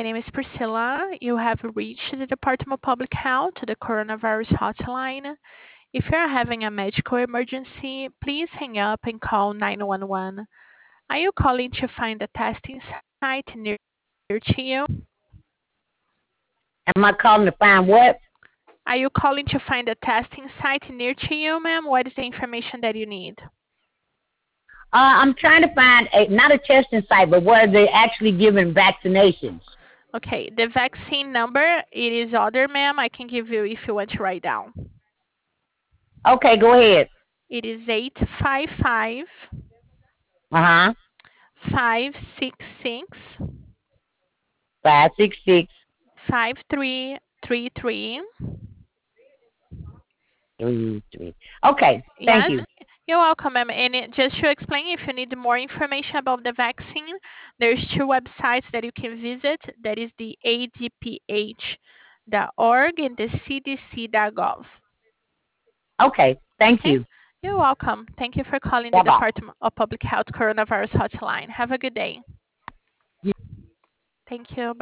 My name is Priscilla. You have reached the Department of Public Health, the coronavirus hotline. If you're having a medical emergency, please hang up and call 911. Are you calling to find a testing site near to you? Am I calling to find what? Are you calling to find a testing site near to you, ma'am? What is the information that you need? I'm trying to find not a testing site, but where they actually giving vaccinations. Okay, the vaccine number, it is other, ma'am. I can give you if you want to write down. Okay, go ahead. It is 855 Uh-huh. 566 566 5333. 33. Okay, thank Yes, you. you're welcome, ma'am. And just to explain, if you need more information about the vaccine, there's two websites that you can visit. That is the adph.org and the cdc.gov. Okay, thank Okay? you. You're welcome. Thank you for calling the Bye-bye. Department of Public Health Coronavirus Hotline. Have a good day. Thank you.